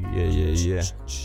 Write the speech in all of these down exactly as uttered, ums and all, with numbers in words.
Е-е-е.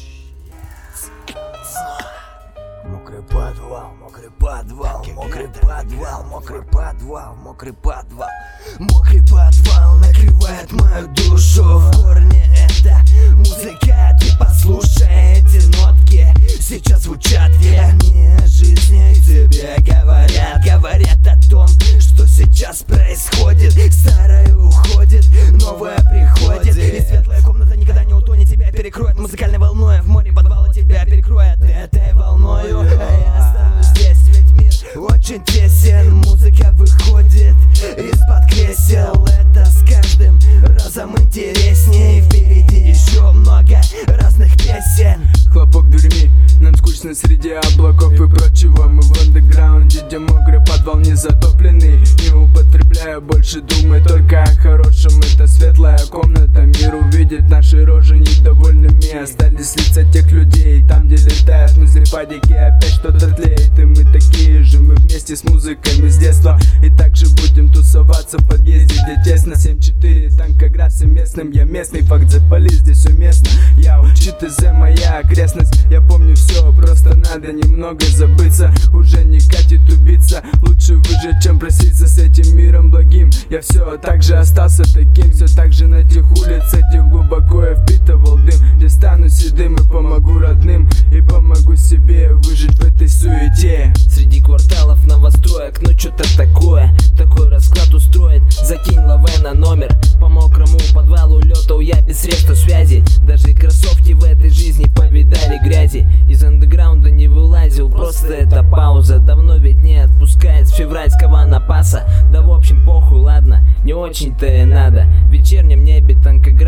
Мокрый подвал, мокрый подвал, мокрый подвал, мокрый подвал, мокрый подвал. Мокрый подвал накрывает мою душу. В корне это музыка, ты послушай эти нотки. Сейчас звучат вернее жизни тебе говорят. Говорят о том, что сейчас происходит. Старое уходит, новое приходит. И светлая комната никогда не утонет, тебя перекроет музыкальной волной. В море подвала тебя перекроет этой волною. А я останусь здесь, ведь мир очень тесен. Музыка выходит из-под кресел. Это с каждым разом интереснее. Впереди еще много разных песен. Хлопок дверьми, нам скучно среди облаков и прочего. Мы в андеграунде, где мокрый подвал не затопленный. Не употребляя больше, думай только о хорошем. Это светлая комната, мир увидит наши рожи недовольными. Остались лица тех людей, там где летают мысли падики. Опять что-то тлеет, и мы такие же. Мы вместе с музыками с детства и также будем тусоваться в подъезде, где тесно. Семь четыре, танкоград всем местным. Я местный, факт запали, здесь уместно. Я учу ТЗ, моя окрестность. Я помню все, просто надо немного забыться. Уже не катит убиться, лучше выжить, чем проситься с этим миром благим. Я все так же остался таким, все так же на тех улицах, где глубоко я впитывал дым. Где стану седым и помогу родным, и помогу себе выжить в этой суете. Среди кварталов новостроек, ну что-то такое. Такой расклад устроит, закинь лаве на номер. По мокрому подвалу летал я без средств связи. Даже кроссовки в этой жизни повидали грязи. Из андеграунда не вылазил, просто это пауза. Давно ведь не отпускает с февральского напаса. Да в общем похуй, ладно, не очень-то и надо. В вечернем небе танкоград